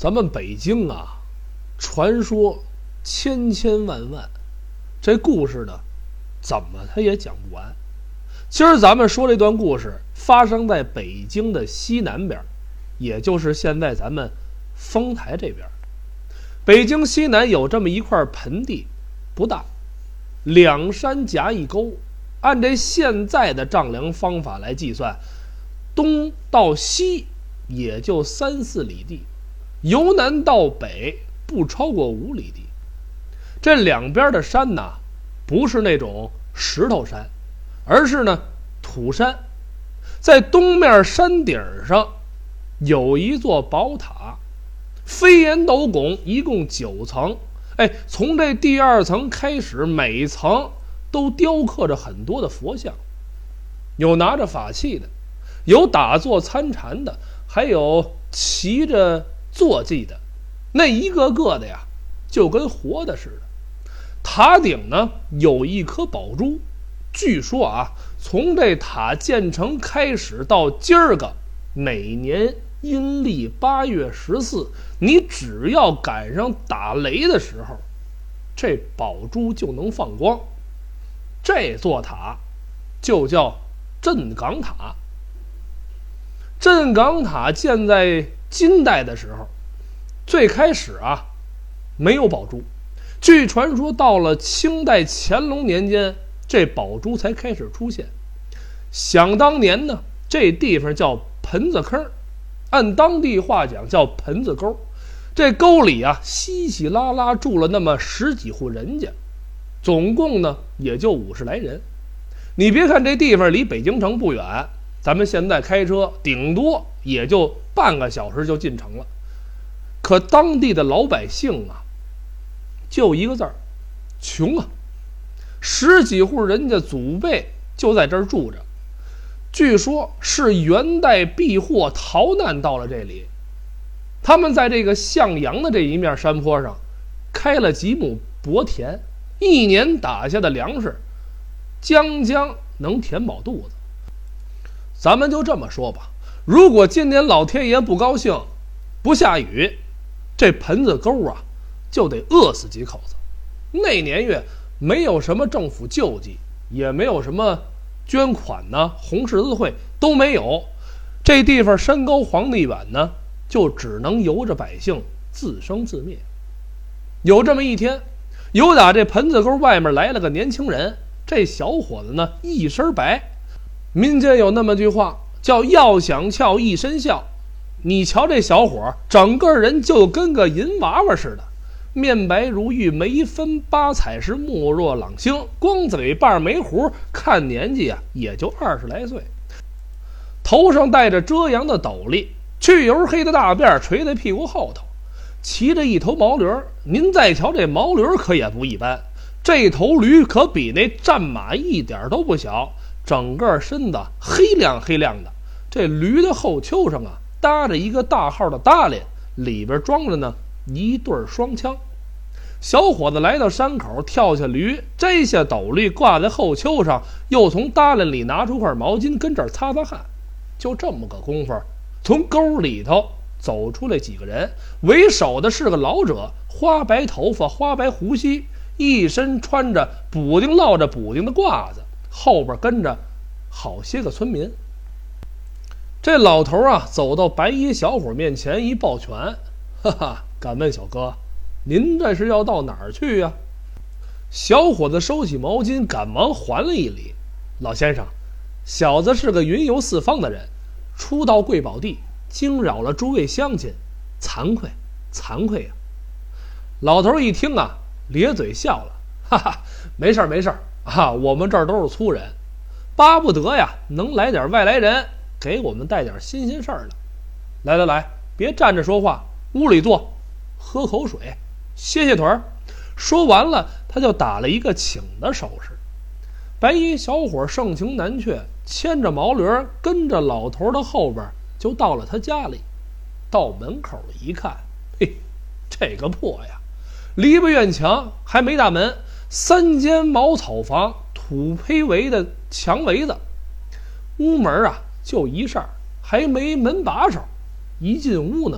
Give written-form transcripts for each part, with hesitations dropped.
咱们北京啊，传说千千万万，这故事呢，怎么它也讲不完。今儿咱们说这段故事发生在北京的西南边，也就是现在咱们丰台这边。北京西南有这么一块盆地，不大，两山夹一沟，按这现在的丈量方法来计算，东到西也就3-4里地，由南到北不超过5里地。这两边的山呢，不是那种石头山，而是呢土山。在东面山顶上有一座宝塔，飞檐斗拱，一共9层。从这第2层开始，每层都雕刻着很多的佛像，有拿着法器的，有打坐参禅的，还有骑着坐骑的，那一个个的呀，就跟活的似的。塔顶呢有一颗宝珠，据说啊，从这塔建成开始到今儿个，每年阴历8月14，你只要赶上打雷的时候，这宝珠就能放光。这座塔就叫镇岗塔。镇岗塔建在金代的时候，最开始啊没有宝珠，据传说到了清代乾隆年间，这宝珠才开始出现。想当年呢，这地方叫盆子坑，按当地话讲叫盆子沟。这沟里啊稀稀拉拉住了那么10几户人家，总共呢也就50来人。你别看这地方离北京城不远，咱们现在开车顶多也就半个小时就进城了，可当地的老百姓啊，就一个字儿，穷啊！10几户人家祖辈就在这儿住着，据说是元代避祸逃难到了这里。他们在这个向阳的这一面山坡上开了几亩薄田，一年打下的粮食将能填饱肚子。咱们就这么说吧，如果今年老天爷不高兴，不下雨，这盆子沟啊就得饿死几口子。那年月没有什么政府救济，也没有什么捐款呢，红十字会都没有。这地方山高皇帝远呢，就只能由着百姓自生自灭。有这么一天，有打这盆子沟外面来了个年轻人，这小伙子呢一身白。民间有那么句话叫要想俏一身笑，你瞧这小伙整个人就跟个银娃娃似的，面白如玉，眉分8彩，是目若朗星，光嘴瓣没胡，看年纪啊也就20来岁。头上戴着遮阳的斗笠，去油黑的大辫垂在屁股后头，骑着一头毛驴。您再瞧这毛驴可也不一般，这头驴可比那战马一点都不小，整个身子黑亮黑亮的。这驴的后丘上啊搭着一个大号的搭裢，里边装着呢一对双枪。小伙子来到山口，跳下驴，摘下斗笠挂在后丘上，又从搭裢里拿出块毛巾跟这儿擦擦汗。就这么个功夫，从沟里头走出来几个人，为首的是个老者，花白头发，花白胡须，一身穿着补丁落着补丁的褂子，后边跟着好些个村民。这老头啊走到白衣小伙面前一抱拳，哈哈，敢问小哥，您这是要到哪儿去呀？小伙子收起毛巾，赶忙还了一礼，老先生，小子是个云游四方的人，初到贵宝地，惊扰了诸位乡亲，惭愧呀！老头一听啊，咧嘴笑了，哈哈，没事啊，我们这儿都是粗人，巴不得呀能来点外来人，给我们带点新鲜事儿的。来，别站着说话，屋里坐，喝口水，歇腿儿。说完了，他就打了一个请的手势。白衣小伙盛情难却，牵着毛驴跟着老头的后边就到了他家里。到门口一看，嘿，这个破呀，篱笆院墙还没大门，3间茅草房，土坯围的墙围子，屋门啊就一扇，还没门把手。一进屋呢，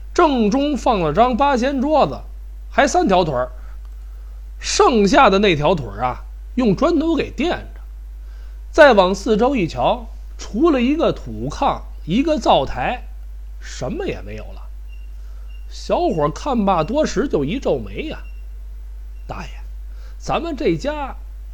正中放了张八仙桌子，还3条腿儿，剩下的那条腿啊，用砖头给垫着。再往四周一瞧，除了一个土炕，一个灶台，什么也没有了。小伙看罢多时，就一皱眉呀：“大爷，咱们这家，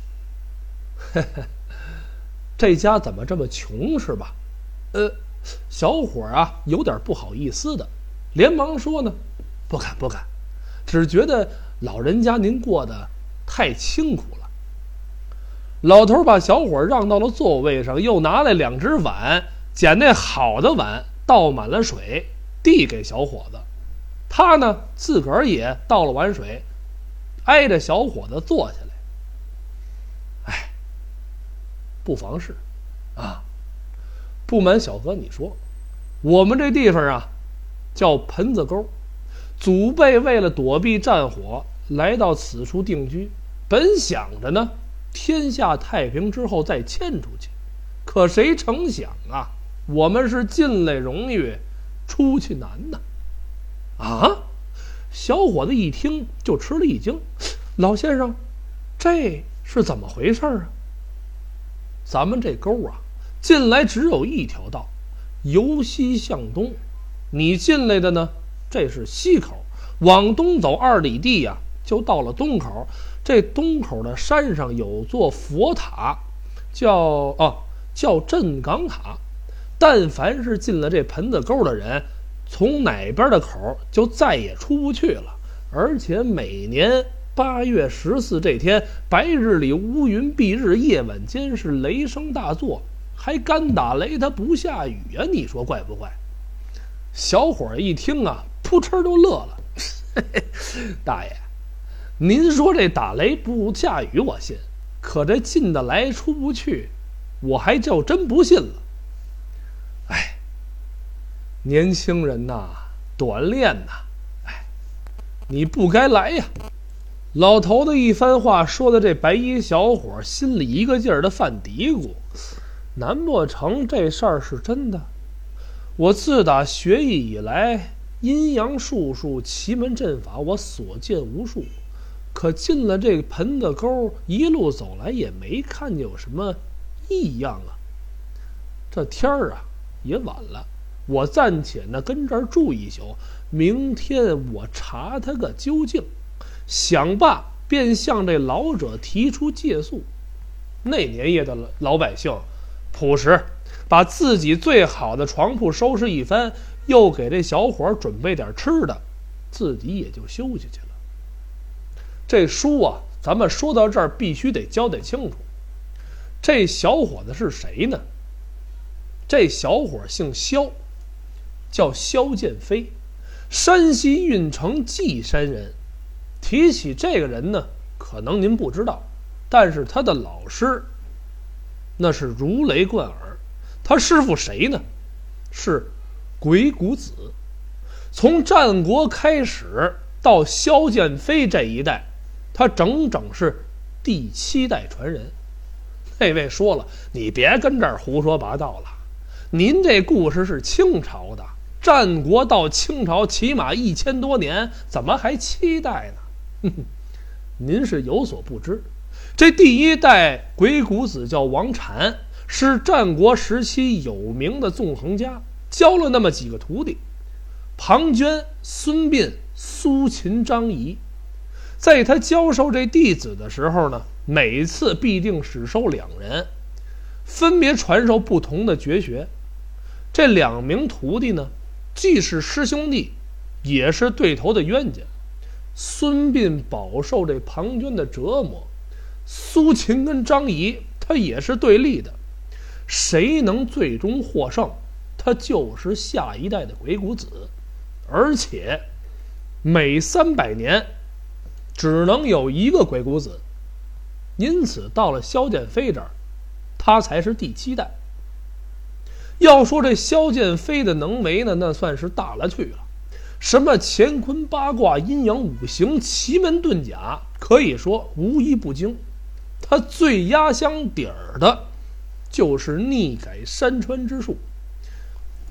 这家怎么这么穷是吧？”小伙啊，有点不好意思的，连忙说呢：“不敢，只觉得老人家您过得太清苦了。”老头把小伙让到了座位上，又拿来2只碗，捡那好的碗倒满了水，递给小伙子。他呢，自个儿也倒了碗水，挨着小伙子坐下来。哎，不妨事啊，不瞒小哥你说，我们这地方啊，叫盆子沟，祖辈为了躲避战火，来到此处定居，本想着呢，天下太平之后再迁出去，可谁成想啊，我们是进来容易，出去难呐！啊！小伙子一听就吃了一惊，老先生，这是怎么回事啊？咱们这沟啊，进来只有一条道，由西向东。你进来的呢，这是西口，往东走2里地呀，就到了东口。这东口的山上有座佛塔，叫镇港塔。但凡是进了这盆子沟的人，从哪边的口就再也出不去了。而且每年8月14这天，白日里乌云蔽日，夜晚间是雷声大作，还干打雷，它不下雨啊！你说怪不怪？小伙一听啊，扑哧就乐了。大爷，您说这打雷不下雨我信，可这进得来出不去，我还就真不信了。哎，年轻人呐，短练呐，哎，你不该来呀！老头子一番话说的，这白衣小伙心里一个劲儿的犯嘀咕：难不成这事儿是真的？我自打学艺以来，阴阳术数、奇门阵法，我所见无数。可进了这个盆子沟，一路走来也没看见有什么异样啊。这天儿啊，也晚了，我暂且呢跟这儿住一宿，明天我查他个究竟。想罢，便向这老者提出借宿。那年夜的老百姓朴实，把自己最好的床铺收拾一番，又给这小伙准备点吃的，自己也就休息去了。这书啊，咱们说到这儿必须得交代清楚，这小伙子是谁呢？这小伙姓萧，叫萧剑飞，山西运城稷山人。提起这个人呢，可能您不知道，但是他的老师那是如雷贯耳。他师傅谁呢？是鬼谷子。从战国开始到萧剑飞这一代，他整整是第7代传人。那位说了，你别跟这儿胡说八道了，您这故事是清朝的，战国到清朝起码1000多年，怎么还7代呢？您是有所不知，这第1代鬼谷子叫王禅，是战国时期有名的纵横家，教了那么几个徒弟：庞涓、孙膑、苏秦、张仪。在他教授这弟子的时候呢，每次必定只收2人，分别传授不同的绝学。这2名徒弟呢，既是师兄弟，也是对头的冤家。孙膑饱受这庞涓的折磨，苏秦跟张仪他也是对立的，谁能最终获胜，他就是下一代的鬼谷子。而且每300年只能有1个鬼谷子，因此到了萧剑飞这儿，他才是第7代。要说这萧剑飞的能为呢，那算是大了去了。什么乾坤八卦、阴阳五行、奇门遁甲，可以说无一不精。他最压箱底儿的就是逆改山川之术。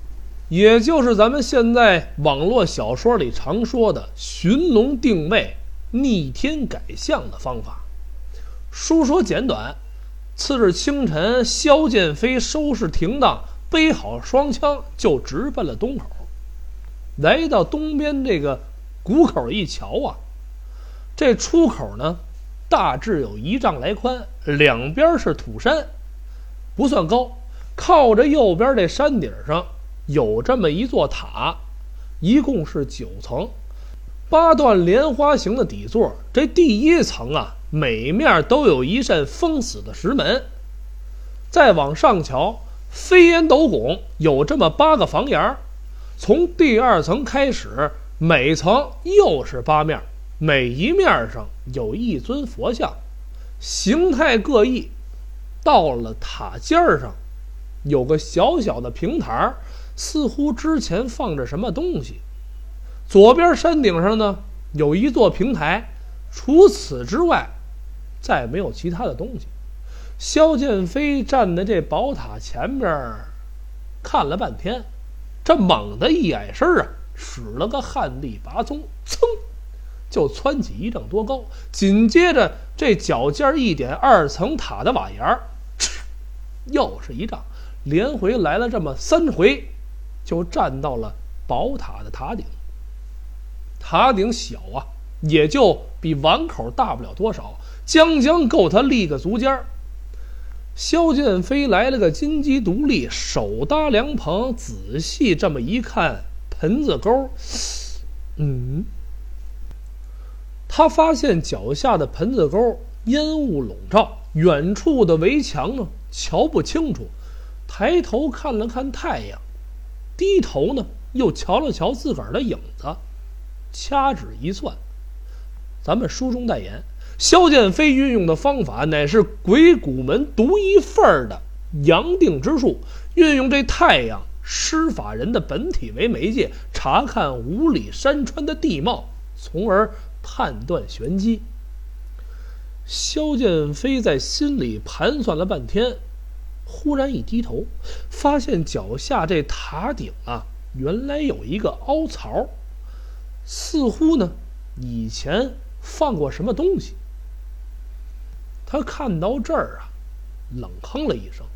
也就是咱们现在网络小说里常说的寻龙定位、逆天改相的方法。书说简短，次日清晨，萧剑飞收拾停当，背好双枪，就直奔了东口。来到东边这个谷口一瞧啊，这出口呢，大致有1丈来宽，两边是土山，不算高。靠着右边这山顶上有这么一座塔，一共是9层，8段莲花形的底座。这第1层啊，每面都有一扇封死的石门。再往上瞧，飞檐斗拱，有这么8个房檐。从第2层开始，每层又是8面，每一面上有一尊佛像，形态各异。到了塔尖上，有个小小的平台，似乎之前放着什么东西。左边山顶上呢，有一座平台，除此之外再没有其他的东西。萧剑飞站在这宝塔前边看了半天，这猛地一矮身啊，使了个旱地拔葱，噌就窜起1丈多高。紧接着这脚尖一点2层塔的瓦檐，又是1丈，连回来了这么3回，就站到了宝塔的塔顶。塔顶小啊，也就比碗口大不了多少，将将够他立个足尖。萧剑飞来了个金鸡独立，手搭凉棚，仔细这么一看，盆子沟，他发现脚下的盆子沟烟雾笼罩，远处的围墙呢瞧不清楚。抬头看了看太阳，低头呢又瞧了瞧自个儿的影子，掐指一算，咱们书中代言，萧剑飞运用的方法乃是鬼谷门独一份的阳定之术，运用这太阳施法人的本体为媒介，查看5里山川的地貌，从而判断玄机。萧剑飞在心里盘算了半天，忽然一低头，发现脚下这塔顶啊，原来有一个凹槽，似乎呢以前放过什么东西。他看到这儿啊，冷哼了一声，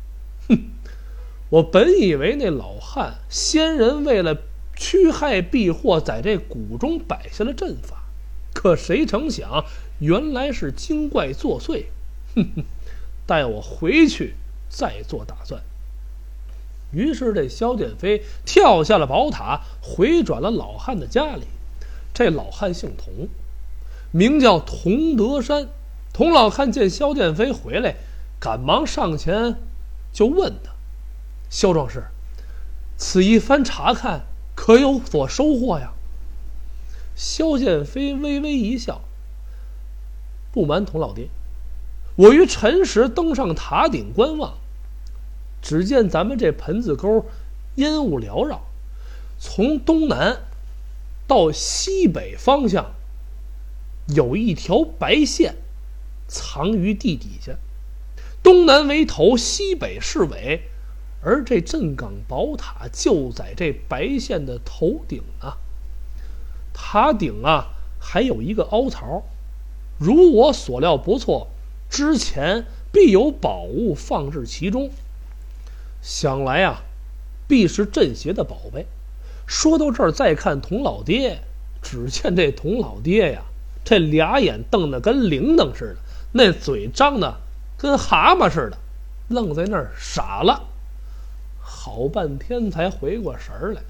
我本以为那老汉仙人为了驱害避祸，在这谷中摆下了阵法，可谁成想原来是精怪作祟。待我回去再做打算。于是这萧剑飞跳下了宝塔，回转了老汉的家里。这老汉姓童，名叫童德山。童老汉见萧剑飞回来，赶忙上前就问他：萧壮士，此一番查看可有所收获呀？萧剑飞微微一笑，不瞒童老爹，我于辰时登上塔顶观望，只见咱们这盆子沟烟雾缭绕，从东南到西北方向有一条白线藏于地底下，东南为头，西北是尾，而这镇岗宝塔就在这白线的头顶啊。塔顶啊还有一个凹槽，如我所料不错，之前必有宝物放置其中，想来啊必是镇邪的宝贝。说到这儿，再看童老爹，只见这童老爹呀，这俩眼瞪得跟铃铛似的，那嘴张得跟蛤蟆似的，愣在那儿傻了，好半天才回过神儿来。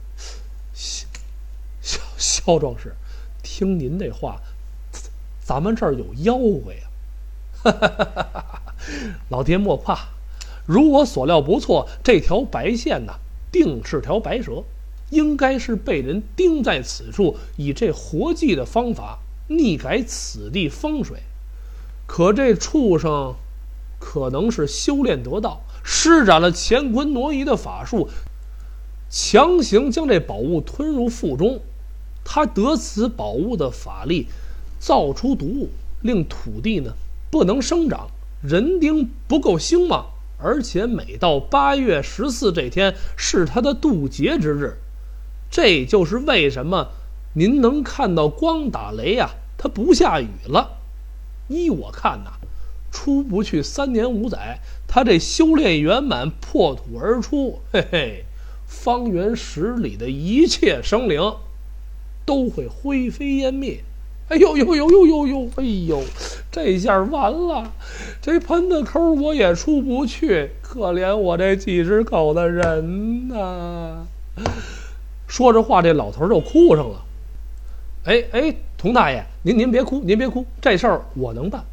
萧壮士，听您这话，咱们这儿有妖怪呀！老爹莫怕，如我所料不错，这条白线呢，定是条白蛇，应该是被人钉在此处，以这活计的方法逆改此地风水。可这畜生可能是修炼得道，施展了乾坤挪移的法术，强行将这宝物吞入腹中。他得此宝物的法力，造出毒物，令土地呢不能生长，人丁不够兴旺， 而且每到8月14这天是他的渡劫之日。这就是为什么您能看到光打雷啊，它不下雨了。依我看呐，出不去3年5载，他这修炼圆满，破土而出，嘿嘿，方圆10里的一切生灵都会灰飞烟灭。哎呦呦呦呦呦呦！哎呦，这下完了，这盆子口我也出不去，可怜我这几只狗的人呐！说着话，这老头就哭上了。哎，童大爷，您别哭，您别哭，这事儿我能办。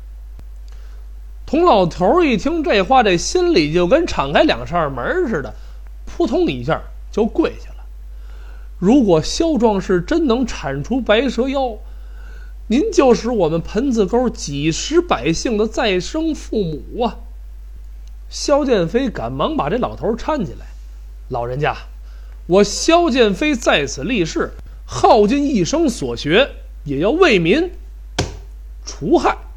童老头一听这话，这心里就跟敞开2扇门似的，扑通一下就跪下了。如果萧壮士真能铲除白蛇妖，您就是我们盆子沟几十百姓的再生父母啊！萧剑飞赶忙把这老头搀起来，老人家，我萧剑飞在此立誓，耗尽一生所学，也要为民除害。